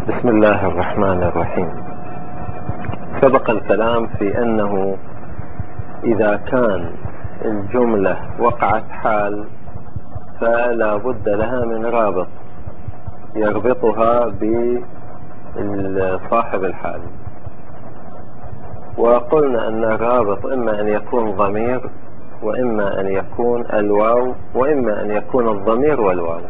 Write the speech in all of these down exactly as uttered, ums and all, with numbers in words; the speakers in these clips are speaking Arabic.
بسم الله الرحمن الرحيم. سبق الكلام في أنه إذا كان الجملة وقعت حال فلا بد لها من رابط يربطها بصاحب الحال، وقلنا أن الرابط إما أن يكون ضمير، وإما أن يكون الواو، وإما أن يكون الضمير والواو.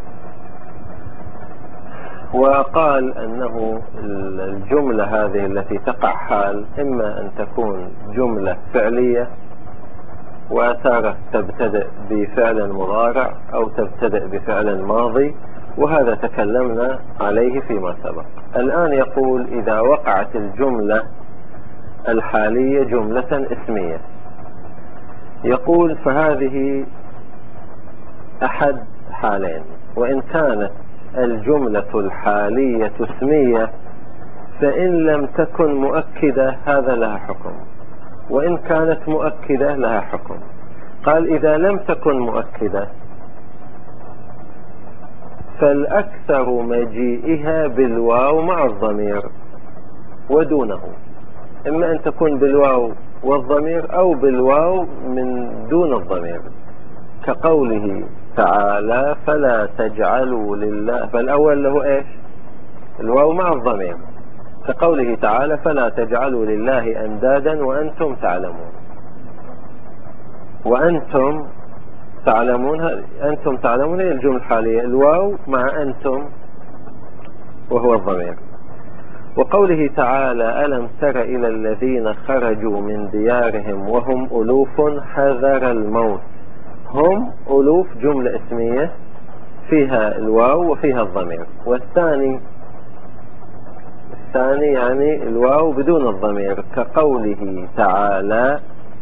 وقال أنه الجملة هذه التي تقع حال إما أن تكون جملة فعلية وتارة تبتدئ بفعل مضارع أو تبتدئ بفعل ماضي، وهذا تكلمنا عليه فيما سبق. الآن يقول إذا وقعت الجملة الحالية جملة اسمية، يقول فهذه أحد حالين، وإن كانت الجملة الحالية اسمية فإن لم تكن مؤكدة هذا لها حكم، وإن كانت مؤكدة لها حكم. قال إذا لم تكن مؤكدة فالأكثر مجيئها بالواو مع الضمير ودونه، إما أن تكون بالواو والضمير أو بالواو من دون الضمير، كقوله تعالى فلا تجعلوا لله، فالأول له إيش؟ الواو مع الضمير، كقوله تعالى فلا تجعلوا لله أندادا وأنتم تعلمون. وأنتم تعلمون، أنتم تعلمون هي الجملة الحالية، الواو مع أنتم وهو الضمير. وقوله تعالى ألم تر إلى الذين خرجوا من ديارهم وهم ألوف حذر الموت، هم ألوف جملة اسمية فيها الواو وفيها الضمير. والثاني الثاني يعني الواو بدون الضمير، كقوله تعالى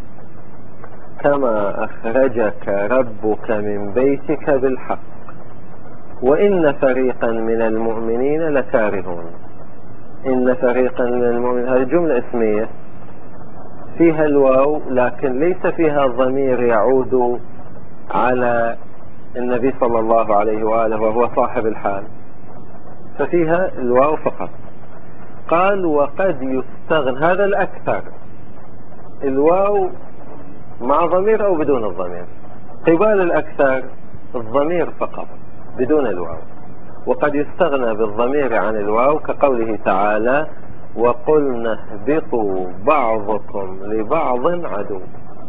كما أخرجك ربك من بيتك بالحق وإن فريقا من المؤمنين لكارهون. إن فريقا من المؤمنين هذه جملة اسمية فيها الواو لكن ليس فيها الضمير يعود على النبي صلى الله عليه وآله وهو صاحب الحال، ففيها الواو فقط. قال وقد يستغنى، هذا الأكثر، الواو مع ضمير أو بدون الضمير، قبال الأكثر الضمير فقط بدون الواو. وقد يستغنى بالضمير عن الواو كقوله تعالى وقلنا اهبطوا بعضكم لبعض عدو،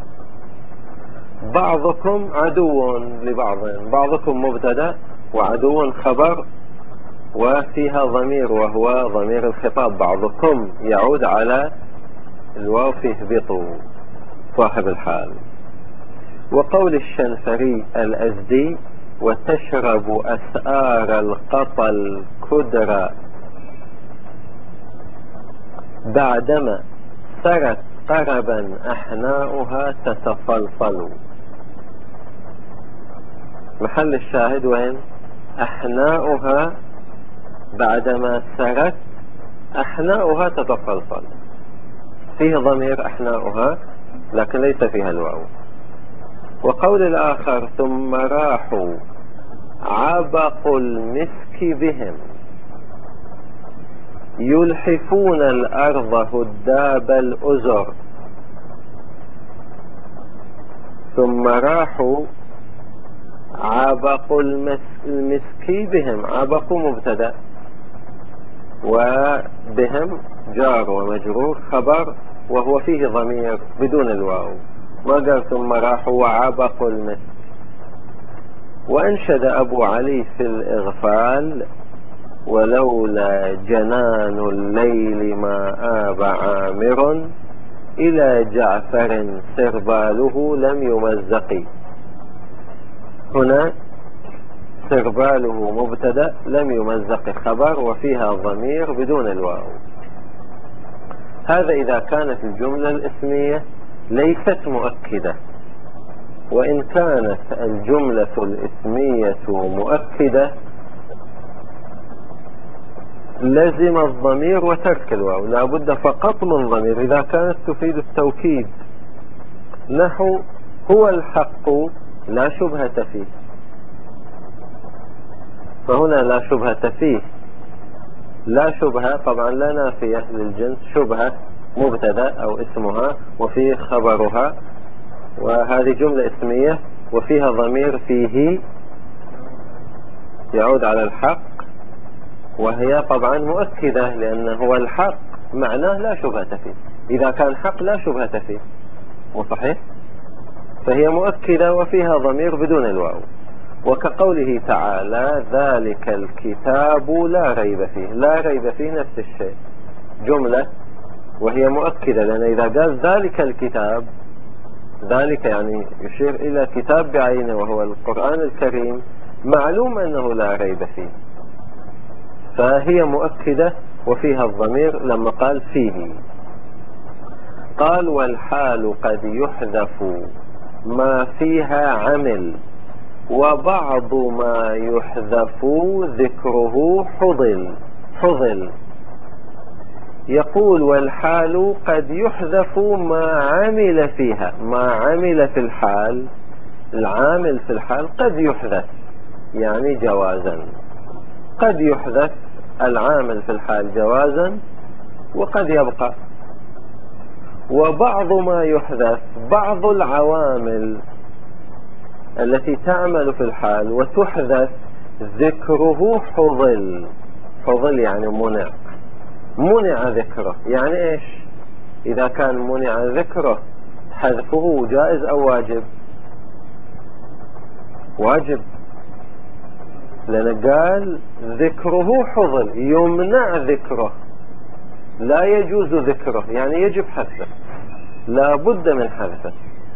بعضكم عدو لبعض، بعضكم مبتدأ وعدو خبر وفيها ضمير وهو ضمير الخطاب، بعضكم يعود على الواو في اهبطوا صاحب الحال. وقول الشنفري الأزدي وتشرب أسآر القطى الكدرى بعدما سرت قربا أحناؤها تتصلصل. محل الشاهد وين؟ أحناؤها بعدما سرت أحناؤها تتصلصل، فيه ضمير أحناؤها لكن ليس فيها الواو. وقول الآخر ثم راحوا عبق المسك بهم يلحفون الأرض هداب الأزر، ثم راحوا عبق المسك بهم، عبق مبتدأ وبهم جار ومجرور خبر وهو فيه ضمير بدون الواو، ما قال ثم راحوا وعبقوا المسك. وأنشد أبو علي في الإغفال ولولا جنان الليل ما آب عامر إلى جعفر سرباله لم يمزق. هنا سرباله مبتدأ لم يمزق خبر وفيها ضمير بدون الواو. هذا إذا كانت الجملة الاسمية ليست مؤكدة. وإن كانت الجملة الاسمية مؤكدة لزم الضمير وترك الواو، لا بد فقط من ضمير إذا كانت تفيد التوكيد، نحو هو الحق لا شبهة فيه، فهنا لا شبهة فيه لا شبهة، طبعا لا نافية للجنس، شبهة مبتدأ أو اسمها وفيه خبرها، وهذه جملة اسمية وفيها ضمير فيه يعود على الحق، وهي طبعا مؤكدة، لأنه هو الحق معناه لا شبهة فيه. إذا كان حق لا شبهة فيه، مو صحيح؟ فهي مؤكدة وفيها ضمير بدون الواو. وكقوله تعالى ذلك الكتاب لا ريب فيه، لا ريب فيه نفس الشيء، جملة وهي مؤكدة، لأن إذا قال ذلك الكتاب، ذلك يعني يشير إلى كتاب بعينه وهو القرآن الكريم، معلوم أنه لا ريب فيه، فهي مؤكدة وفيها الضمير لما قال فيه. قال والحال قد يحذف ما فيها عمل، وبعض ما يحذف ذكره حضل. حضل يقول والحال قد يحذف ما عمل فيها، ما عمل في الحال، العامل في الحال قد يحذف يعني جوازا، قد يحذف العامل في الحال جوازا وقد يبقى. وبعض ما يحذف، بعض العوامل التي تعمل في الحال وتحذف ذكره حضل. حضل يعني منع، منع ذكره، يعني ايش؟ اذا كان منع ذكره حذفه جائز او واجب؟ واجب، لأن قال ذكره حضل، يمنع ذكره، لا يجوز ذكره، يعني يجب حذفه، لا بد من حذفه.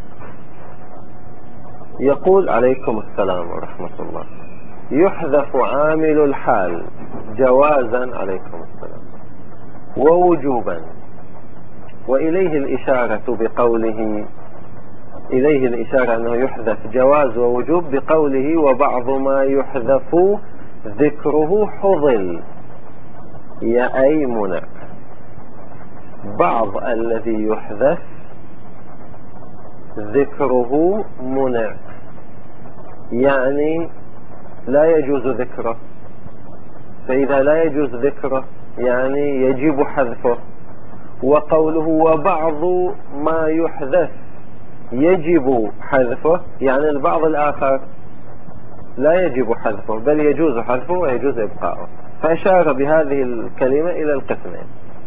يقول عليكم السلام ورحمة الله، يحذف عامل الحال جوازا، عليكم السلام، ووجوبا. وإليه الإشارة بقوله، إليه الإشارة أنه يحذف جواز ووجوب بقوله وبعض ما يحذف ذكره حضل، يا أي منع. بعض الذي يحذف ذكره منع، يعني لا يجوز ذكره، فإذا لا يجوز ذكره يعني يجب حذفه. وقوله وبعض ما يحذف يجب حذفه، يعني البعض الآخر لا يجب حذفه بل يجوز حذفه ويجوز إبقاؤه، فأشار بهذه الكلمة إلى القسمين.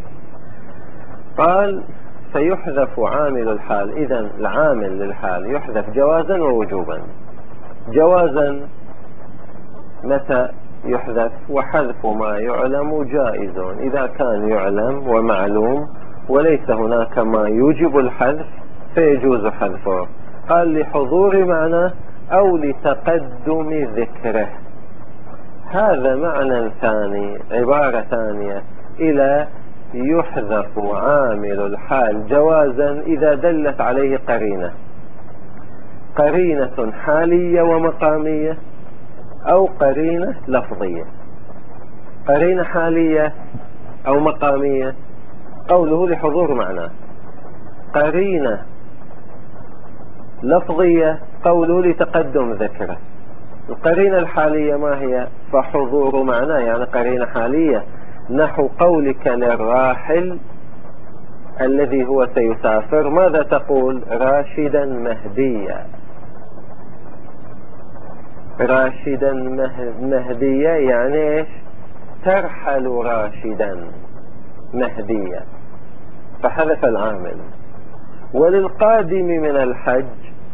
قال فيحذف عامل الحال، إذن العامل للحال يحذف جوازا ووجوبا. جوازا متى يحذف؟ وحذف ما يعلم جائز، إذا كان يعلم ومعلوم وليس هناك ما يوجب الحذف فيجوز حذفه. قال لحضور معنى أو لتقدم ذكره، هذا معنى ثاني، عبارة ثانية إلى يحذف عامل الحال جوازا إذا دلت عليه قرينة، قرينة حالية ومقامية أو قرينة لفظية. قرينة حالية أو مقامية، قوله لحضور معناه. قرينة لفظية، قوله لتقدم ذكره. القرينة الحالية ما هي؟ فحضور معناه، يعني قرينة حالية، نحو قولك للراحل الذي هو سيسافر ماذا تقول؟ راشدا مهديا. راشدا مهديا يعني ايش؟ ترحل راشدا مهديا، فحذف العامل. وللقادم من الحج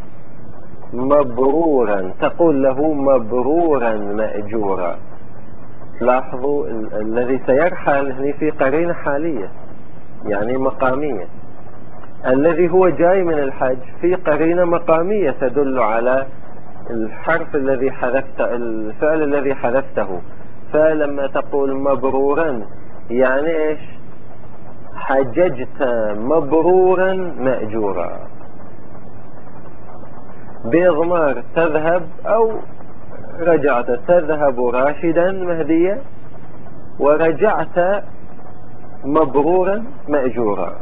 مبرورا، تقول له مبرورا مأجورا. لاحظوا ال الذي سيرحل هنا في قرينة حالية يعني مقامية، الذي هو جاي من الحج في قرينة مقامية تدل على الحرف الذي حذفت، الفعل الذي حذفته. فلما تقول مبرورا يعني ايش؟ حججت مبرورا مأجورا، بإضمار تذهب أو رجعت، تذهب راشدا مهديا ورجعت مبرورا مأجورا.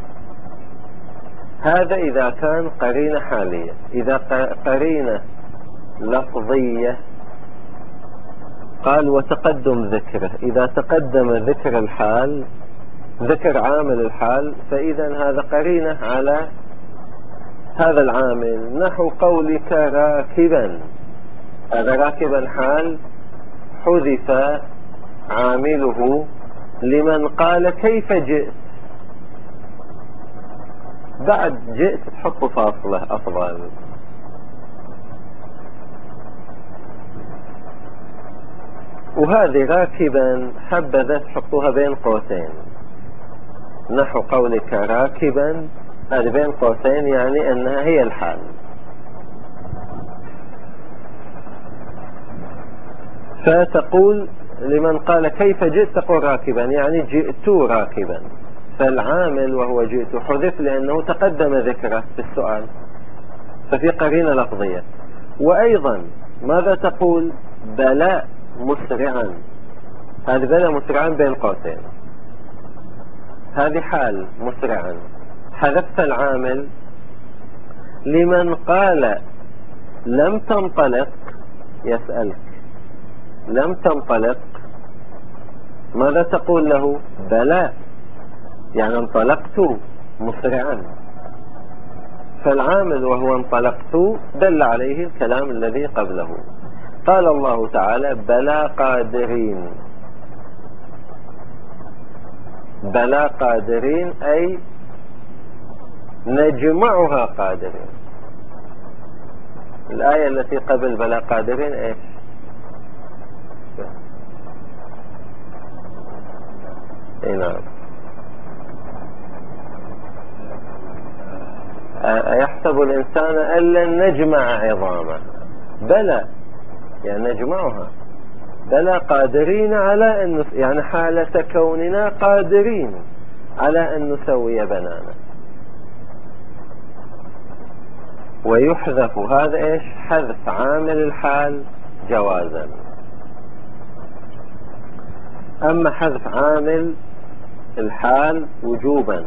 هذا إذا كان قرينة حالية. إذا قرينة لفظية قال وتقدم ذكره، إذا تقدم ذكر الحال، ذكر عامل الحال، فإذا هذا قرينة على هذا العامل. نحو قولك راكبا، هذا راكبا حال حذف عامله لمن قال كيف جئت. بعد جئت تحط فاصلة أفضل. وهذه راكبا حبذا تحطوها بين قوسين، نحو قولك راكبا، هذه بين قوسين يعني أنها هي الحال. فتقول لمن قال كيف جئت تقول راكبا، يعني جئت راكبا، فالعامل وهو جئت حذف لأنه تقدم ذكره في السؤال، ففي قرينة لفظية. وأيضا ماذا تقول؟ بلى مسرعا، هذه بلى مسرعا بين قوسين، هذه حال مسرعا، حذفت العامل. لمن قال لم تنطلق، يسألك لم تنطلق، ماذا تقول له؟ بلى، يعني انطلقت مسرعا، فالعامل وهو انطلقت دل عليه الكلام الذي قبله. قال الله تعالى بلى قادرين، بلى قادرين أي نجمعها قادرين. الآية التي قبل بلى قادرين ايش؟ اي نعم. أيحسب الإنسان أن لن نجمع عظامه، بلى يعني نجمعها، بلى قادرين على أن نس... يعني حالة كوننا قادرين على أن نسوي بنانا. ويحذف هذا ايش؟ حذف عامل الحال جوازا. أما حذف عامل الحال وجوبا،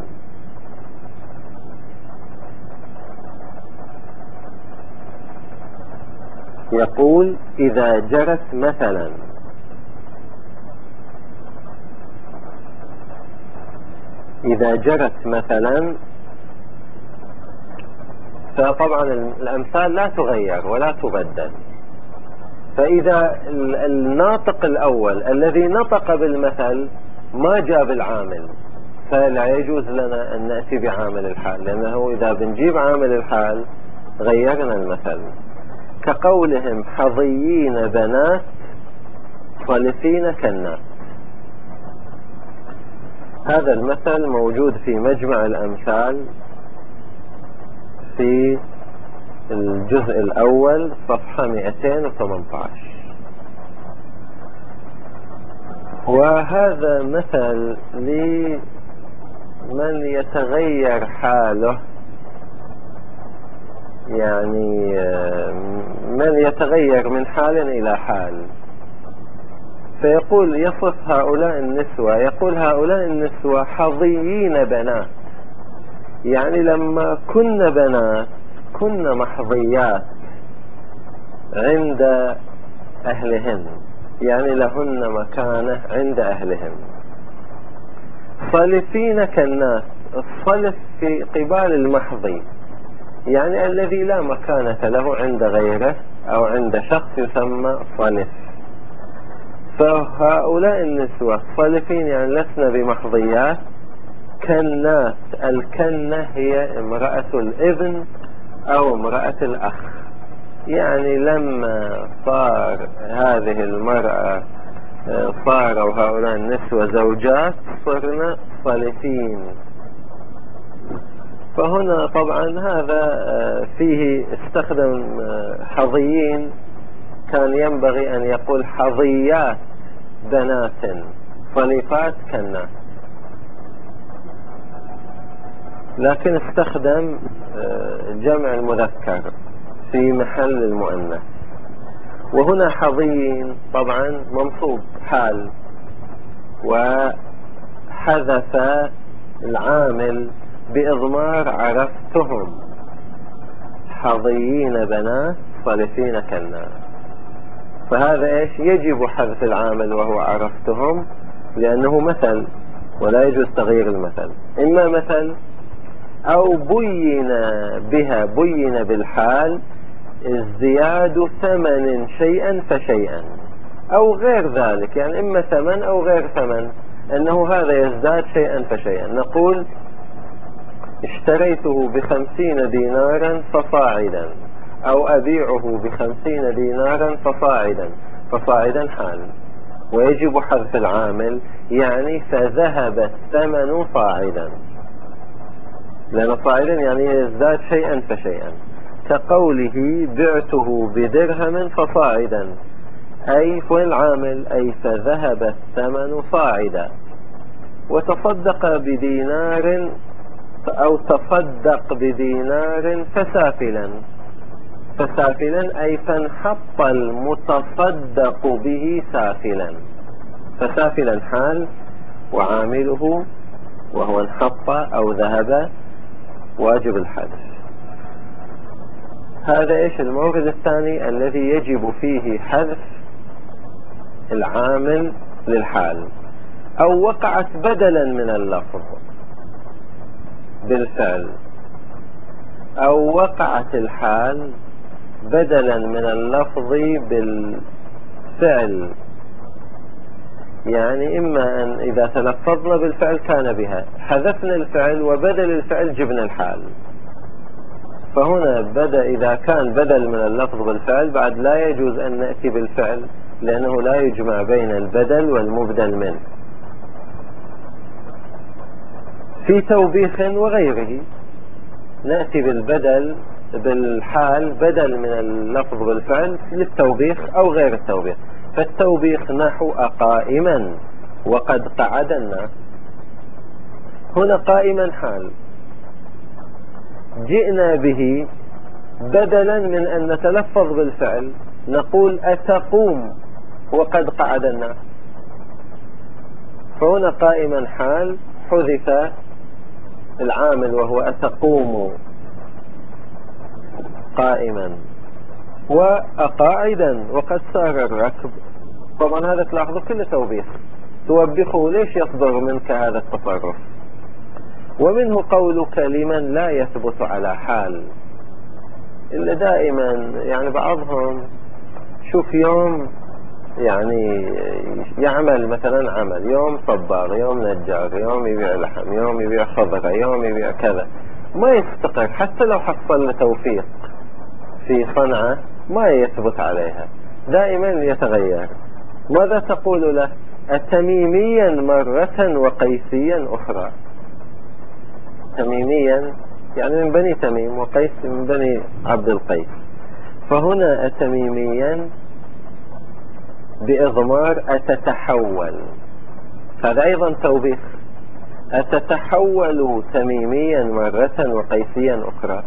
يقول إذا جرت مثلا، إذا جرت مثلا، فطبعا الأمثال لا تغير ولا تبدل. فإذا الناطق الأول الذي نطق بالمثل ما جاب العامل، فلا يجوز لنا أن نأتي بعامل الحال، لأنه إذا بنجيب عامل الحال غيرنا المثل. كقولهم حظيين بنات صلفين كنات، هذا المثل موجود في مجمع الأمثال في الجزء الأول صفحة مئتين وثمانية عشر. وهذا مثل لمن يتغير حاله، يعني من يتغير من حال إلى حال، فيقول يصف هؤلاء النسوة، يقول هؤلاء النسوة حظيين بنات، يعني لما كن بنات كن محظيات عند أهلهن، يعني لهن مكانة عند أهلهن. صلفين كالناس، الصلف في قبال المحظي، يعني الذي لا مكانة له عند غيره أو عند شخص يسمى صلف. فهؤلاء النسوة صلفين يعني لسنا بمحظيات. كنات، الكنة هي امرأة الابن أو امرأة الأخ، يعني لما صار هذه المرأة صاروا هؤلاء النسوة زوجات صرنا صلفين. فهنا طبعا هذا فيه استخدم حظيين، كان ينبغي أن يقول حظيات بنات صليفات كنات، لكن استخدم جمع المذكر في محل المؤنث. وهنا حظيين طبعا منصوب حال، وحذف العامل بإضمار عرفتهم، حظيين بنات صلفين كالناس. فهذا إيش؟ يجب حذف العامل وهو عرفتهم، لأنه مثل ولا يجوز تغيير المثل. إما مثل أو بين بها بين بالحال ازدياد ثمن شيئا فشيئا، أو غير ذلك، يعني إما ثمن أو غير ثمن، أنه هذا يزداد شيئا فشيئا. نقول اشتريته بخمسين دينارا فصاعدا، أو أبيعه بخمسين دينارا فصاعدا. فصاعدا حال، ويجب حذف العامل، يعني فذهب الثمن صاعدا، لأن صاعدا يعني يزداد شيئا فشيئا. كقوله بعته بدرهم فصاعدا، أي فين العامل؟ أي فذهب الثمن صاعدا. وتصدق بدينار، أو تصدق بدينار فسافلا. فسافلا أي فانحط المتصدق به سافلا. فسافلا حال، وعامله وهو انحط أو ذهب واجب الحذف. هذا إيش المورد الثاني الذي يجب فيه حذف العامل للحال. أو وقعت بدلا من اللفظ بالفعل، أو وقعت الحال بدلا من اللفظ بالفعل، يعني إما أن إذا تلفظنا بالفعل كان بها، حذفنا الفعل وبدل الفعل جبنا الحال. فهنا بدأ إذا كان بدل من اللفظ بالفعل بعد لا يجوز أن نأتي بالفعل، لأنه لا يجمع بين البدل والمبدل منه. في توبيخ وغيره نأتي بالبدل بالحال بدل من اللفظ بالفعل للتوبيخ أو غير التوبيخ. فالتوبيخ نحو أقائما وقد قعد الناس. هنا قائما حال جئنا به بدلا من أن نتلفظ بالفعل، نقول أتقوم وقد قعد الناس. فهنا قائما حال حذف العامل وهو أتقوم قائما، وأقاعدا وقد سار الركب. طبعا هذا تلاحظوا كله توبيخ، توبخه ليش يصدر منك هذا التصرف. ومنه قولك لمن لا يثبت على حال، إلا دائما يعني بعضهم شوف يوم يعني يعمل مثلا عمل، يوم صباغ، يوم نجار، يوم يبيع لحم، يوم يبيع خضرة، يوم يبيع كذا، ما يستقر. حتى لو حصل له توفيق في صنعة ما يثبت عليها، دائما يتغير. ماذا تقول له؟ أتميميا مرة وقيسيا أخرى. تميميا يعني من بني تميم، وقيس من بني عبد القيس. فهنا أتميميا بإضمار أتتحول، هذا أيضا توبيخ. أتتحول تميميا مرة وقيسيا أخرى.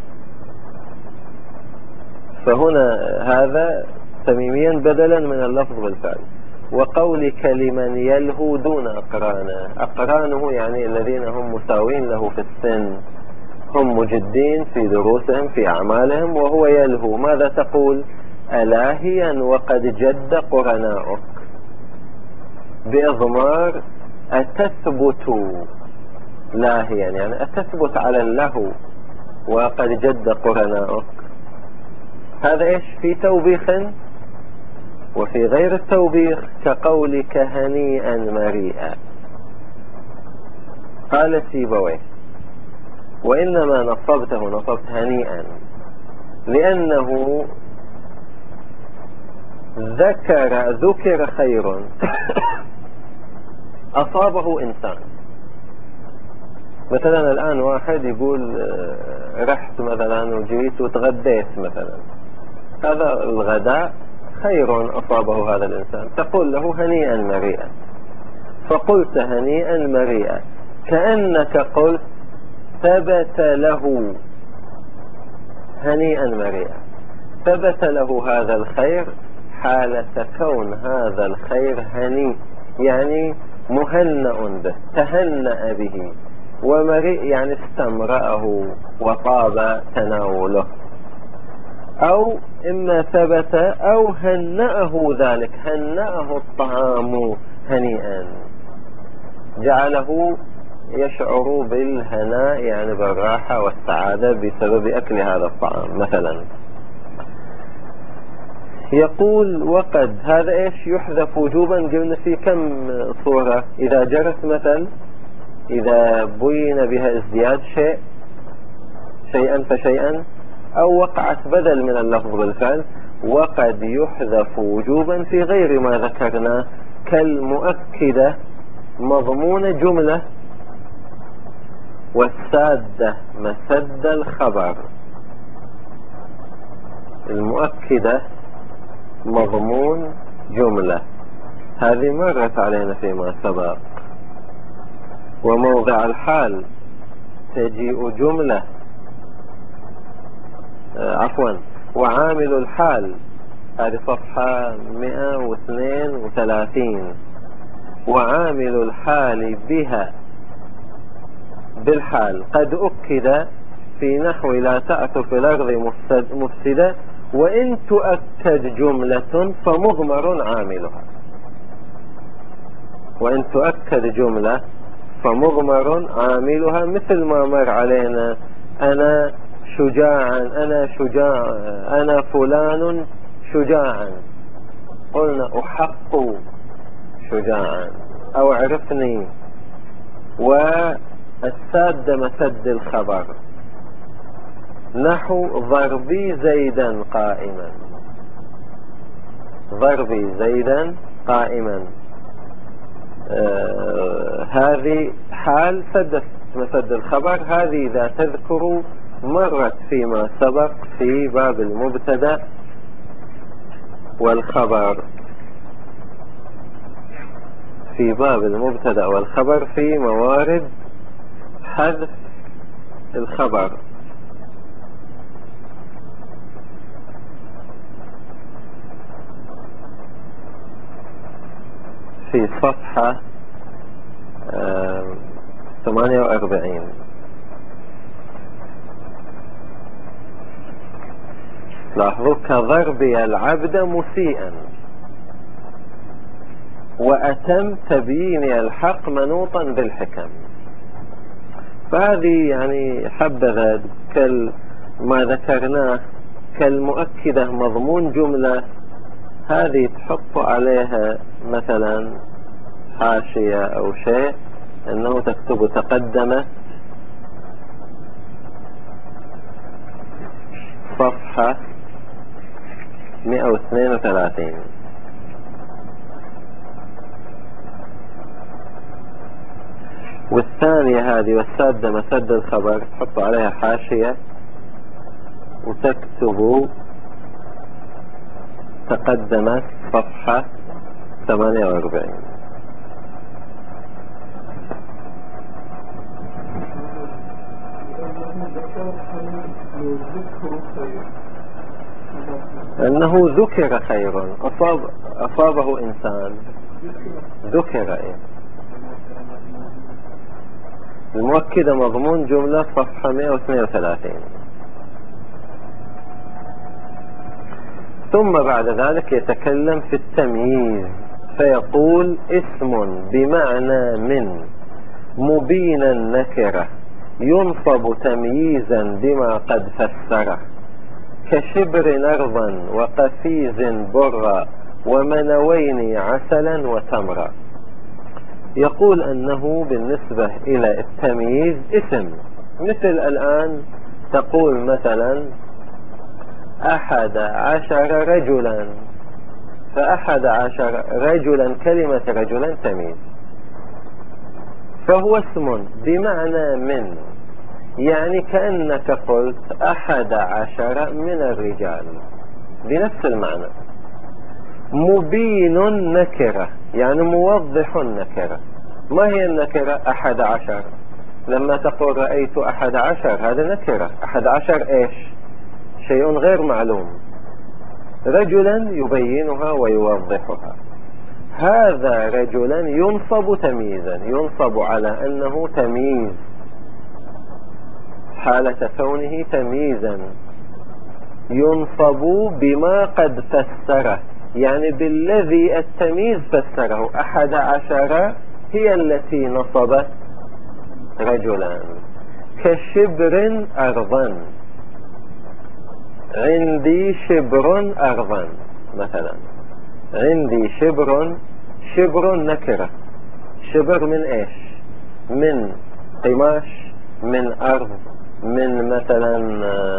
فهنا هذا تميميا بدلا من اللفظ بالفعل. وقولك لمن يلهو دون أقرانه، أقرانه يعني الذين هم مساوين له في السن، هم مجدين في دروسهم في أعمالهم، وهو يلهو. ماذا تقول؟ ألاهيا وقد جد قرناؤك، بإضمار أتثبت لاهيا، يعني أتثبت على اللهو وقد جد قرناؤك. هذا إيش؟ في توبيخ وفي غير التوبيخ. كقولك هنيئا مريئا. قال سيبويه وإنما نصبته نصبت هنيئا لأنه ذكر ذكر خير أصابه إنسان. مثلا الآن واحد يقول رحت مثلا وجيت وتغديت مثلا، هذا الغداء خير أصابه هذا الإنسان، تقول له هنيئا مريئا. فقلت هنيئا مريئا كأنك قلت ثبت له هنيئا مريئا، ثبت له هذا الخير حالة كون هذا الخير هني، يعني مهنأ به، تهنأ به. ومريء يعني استمرأه وطاب تناوله. أو إما ثبت أو هنأه ذلك، هنأه الطعام هنيئا، جعله يشعر بالهناء يعني بالراحة والسعادة بسبب أكل هذا الطعام مثلا. يقول وقد هذا إيش يحذف وجوبا؟ قلنا في كم صورة؟ إذا جرت مثل، إذا بين بها ازدياد شيء شيئا فشيئا، أو وقعت بدل من اللفظ بالفعل. وقد يحذف وجوبا في غير ما ذكرنا كالمؤكدة مضمون جملة، والسادة مسد الخبر. المؤكدة مضمون جملة هذه مرت علينا فيما سبق. وموضع الحال تجيء جملة، آه عفوا وعامل الحال هذه صفحة مئة واثنين وثلاثين. وعامل الحال بها بالحال قد أكد في نحو لا تأت في الأرض مفسد مفسدة، وإن تؤكد جملة فمضمر عاملها. وإن تؤكد جملة فمضمر عاملها، مثل ما مر علينا أنا شجاعا، أنا شجاع، أنا فلان شجاعا، قلنا أحق شجاعا أو عرفني. والساد مسد الخبر نحو ضربي زيدا قائما، ضربي زيدا قائما. آه هذه حال سد مسد الخبر. هذه إذا تذكروا مرت فيما سبق في باب المبتدأ والخبر، في باب المبتدأ والخبر في موارد حذف الخبر. في صفحة ثمانية وأربعين. لاحظوا كضربي العبد مسيئا، وأتم تبيين الحق منوطا بالحكم. فهذه يعني حبذا كما ذكرناه كالمؤكدة مضمون جملة، هذه تحط عليها مثلا حاشية أو شيء، أنه تكتب تقدمت صفحة مئة واثنين وثلاثين. والثانية هذه والسادة مسد الخبر تحط عليها حاشية وتكتب تقدمت صفحة ثمانية وأربعين. أنه ذكر خير، أصاب أصابه إنسان ذكر. إيه؟ المؤكدة مضمون جملة صفحة مئة واثنين وثلاثين. ثم بعد ذلك يتكلم في التمييز فيقول اسم بمعنى من مبينا نكرة ينصب تمييزا بما قد فسره، كشبر أرضا وقفيز برا ومنوين عسلا وتمرا. يقول أنه بالنسبة إلى التمييز اسم، مثل الآن تقول مثلا أحد عشر رجلا، فأحد عشر رجلا كلمة رجلا تمييز، فهو اسم بمعنى من، يعني كأنك قلت أحد عشر من الرجال بنفس المعنى. مبين نكرة يعني موضح النكرة. ما هي النكرة؟ أحد عشر. لما تقول رأيت أحد عشر هذا نكرة. أحد عشر إيش؟ شيء غير معلوم. رجلا يبينها ويوضحها. هذا رجلا ينصب تمييزا، ينصب على أنه تمييز حالة كونه تمييزا. ينصب بما قد فسره، يعني بالذي التمييز فسره. أحد عشر هي التي نصبت رجلا، كشبر أرضا، عندي شبر أرضا مثلا. عندي شبر، شبر نكرة. شبر من ايش؟ من قماش، من أرض، من مثلا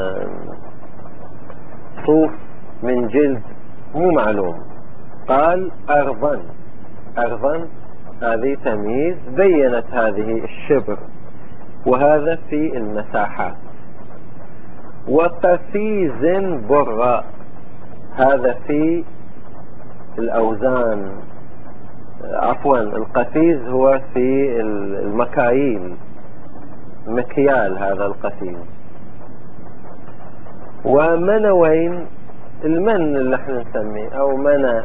صوف، من جلد، مو معلوم. قال أرضا. أرضا هذه تمييز بينت هذه الشبر، وهذا في المساحات. وقفيز براء، هذا في الأوزان، عفوا القفيز هو في المكاييل، مكيال هذا القفيز. ومنوين، المن اللي احنا نسميه او منى،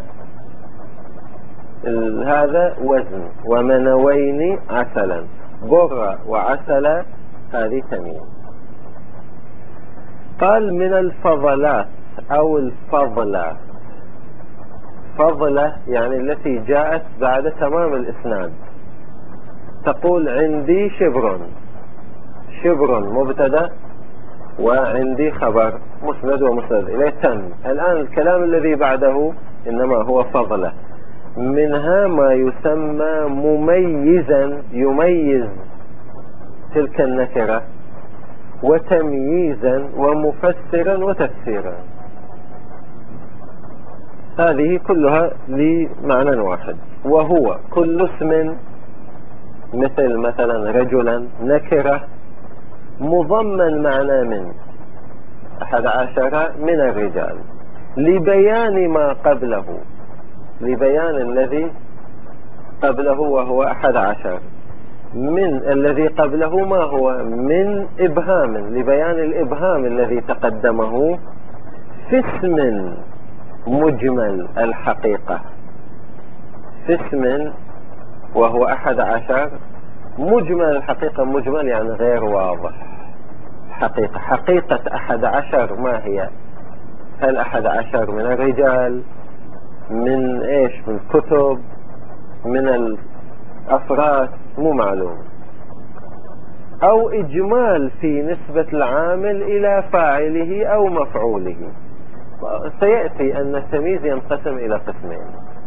هذا وزن. ومنوين عسلا، بر وعسل هذه تمييز. قال من الفضلات او الفضلات. فضلة يعني التي جاءت بعد تمام الاسناد. تقول عندي شبر، شبر مبتدا، وعندي خبر مسند ومسند إليه تم. الآن الكلام الذي بعده إنما هو فضلة. منها ما يسمى مميزا، يميز تلك النكرة، وتمييزا، ومفسرا وتفسيرا. هذه كلها لمعنى واحد، وهو كل اسم، مثل مثلا رجلا نكرة، مضمن معنى من أحد عشر من الرجال، لبيان ما قبله، لبيان الذي قبله وهو أحد عشر. من الذي قبله ما هو؟ من إبهام، لبيان الإبهام الذي تقدمه في اسم مجمل الحقيقة. في اسم وهو أحد عشر مجمل الحقيقة. مجمل يعني غير واضح. حقيقة، حقيقة أحد عشر ما هي؟ هل أحد عشر من الرجال، من إيش، من الكتب، من الأفراس، مو معلوم. أو إجمال في نسبة العامل إلى فاعله أو مفعوله. سيأتي أن التمييز ينقسم إلى قسمين.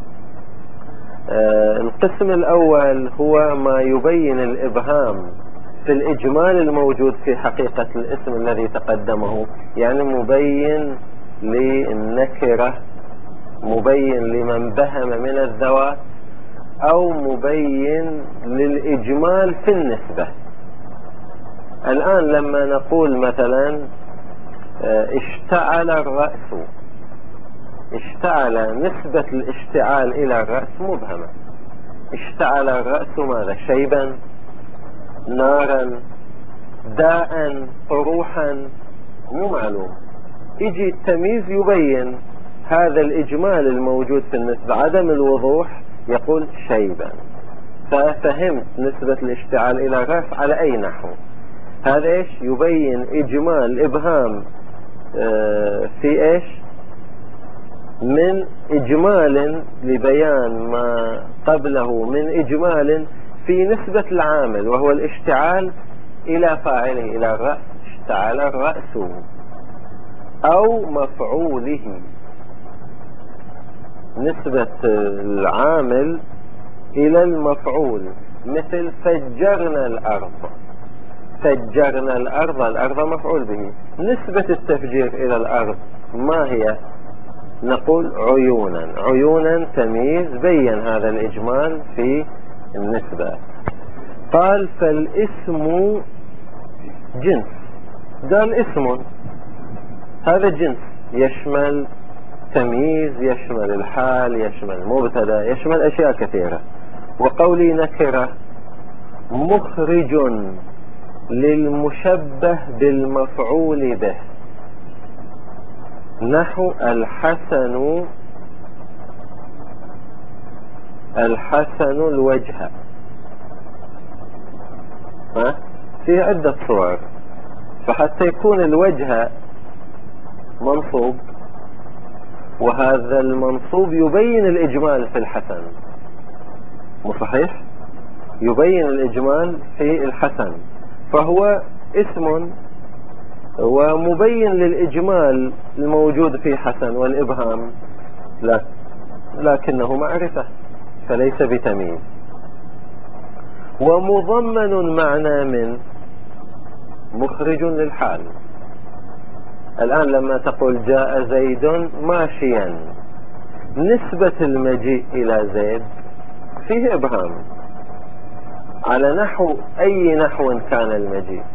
آه القسم الأول هو ما يبين الإبهام في الإجمال الموجود في حقيقة الاسم الذي تقدمه، يعني مبين للنكرة، مبين لمن بهم من الذوات، أو مبين للإجمال في النسبة. الآن لما نقول مثلا اشتعل الرأس، اشتعل نسبة الاشتعال إلى الرأس مبهمة. اشتعل الرأس ماذا؟ شيبا، نارا، داء، قروحا، مو معلوم. يجي التمييز يبين هذا الإجمال الموجود في النسبة، عدم الوضوح، يقول شيبا. ففهمت نسبة الاشتعال إلى الرأس على أي نحو. هذا إيش؟ يبين إجمال إبهام اه في إيش؟ من إجمال لبيان ما قبله من إجمال في نسبة العامل وهو الاشتعال إلى فاعله، إلى الرأس. اشتعل الرأس، أو مفعوله، نسبة العامل إلى المفعول. مثل فجرنا الأرض، فجرنا الأرض، الأرض مفعول به. نسبة التفجير إلى الأرض ما هي؟ نقول عيونا. عيونا تمييز بين هذا الإجمال في النسبة. قال فالاسم جنس. قال اسم، هذا جنس يشمل تمييز، يشمل الحال، يشمل مبتدا، يشمل أشياء كثيرة. وقولي نكرة مخرج للمشبه بالمفعول به، نحو الحسن، الحسن الوجه. ها؟ فيه عدة صور. فحتى يكون الوجه منصوب، وهذا المنصوب يبين الإجمال في الحسن، مو صحيح؟ يبين الإجمال في الحسن، فهو اسم ومبين للإجمال الموجود في حسن والإبهام، لا لكنه معرفة فليس بتمييز. ومضمن معنى من مخرج للحال. الآن لما تقول جاء زيد ماشيا، نسبة المجيء إلى زيد فيه إبهام، على نحو أي نحو كان المجيء،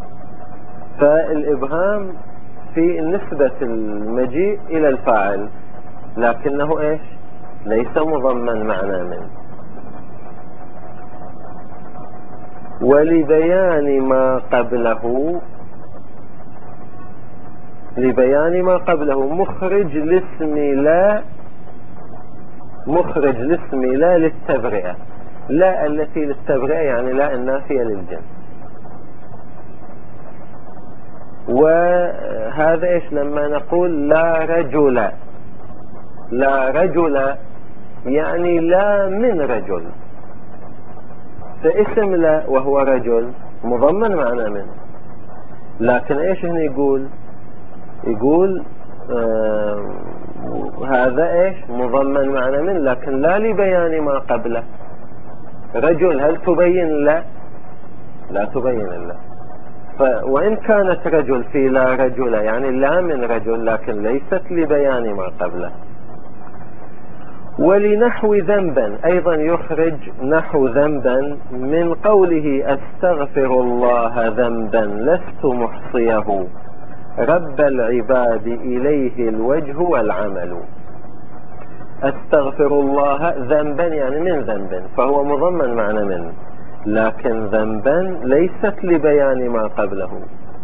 فالإبهام في نسبة المجيء إلى الفاعل، لكنه إيش؟ ليس مضمن معنى من. ولبيان ما قبله لبيان ما قبله مخرج الاسم لا مخرج الاسم لا للتبرئة، لا التي للتبرئة يعني لا النافية للجنس. وهذا إيش لما نقول لا رجل، لا رجل يعني لا من رجل، فاسم لا وهو رجل مضمن معنى من، لكن إيش هنا يقول يقول آه هذا إيش مضمن معنى من، لكن لا لبيان ما قبله. رجل هل تبين لا؟ لا تبين لا. وإن كانت رجل في لا رجل يعني لا من رجل، لكن ليست لبيان ما قبله. ولنحو ذنبا أيضا يخرج نحو ذنبا من قوله أستغفر الله ذنبا لست محصيه رب العباد إليه الوجه والعمل. أستغفر الله ذنبا يعني من ذنب، فهو مضمن معنى من، لكن ذنبا ليست لبيان ما قبله.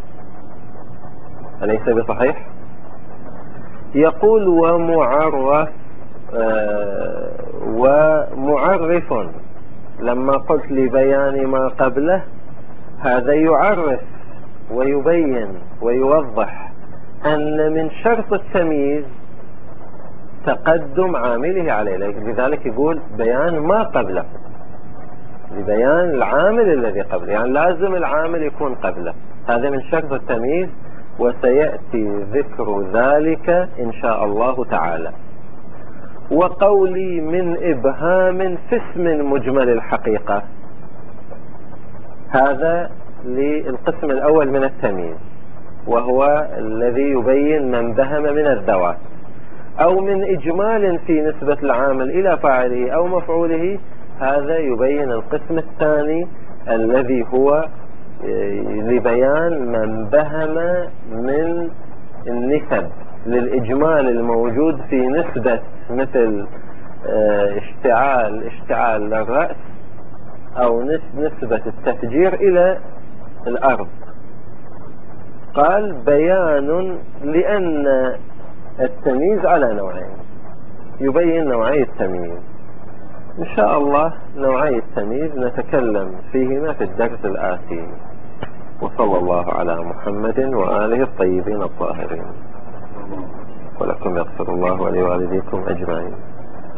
أليس بصحيح؟ يقول ومعرف آه ومعرف، لما قلت لبيان ما قبله هذا يعرف ويبين ويوضح أن من شرط التمييز تقدم عامله عليه، لذلك يقول بيان ما قبله، لبيان العامل الذي قبله، يعني لازم العامل يكون قبله، هذا من شرط التمييز، وسيأتي ذكر ذلك إن شاء الله تعالى. وقولي من إبهام في اسم مجمل الحقيقة، هذا للقسم الأول من التمييز، وهو الذي يبين من بهم من الذوات، أو من إجمال في نسبة العامل إلى فاعله أو مفعوله، هذا يبين القسم الثاني الذي هو لبيان من بهم من النسب للإجمال الموجود في نسبة، مثل اشتعال اشتعال للرأس، أو نسبة التفجير إلى الأرض. قال بيان لأن التمييز على نوعين، يبين نوعي التمييز. إن شاء الله نوعي التمييز نتكلم فيهما في الدرس الآتي. وصلى الله على محمد وآله الطيبين الطاهرين، ولكم يغفر الله ولوالديكم أجمعين.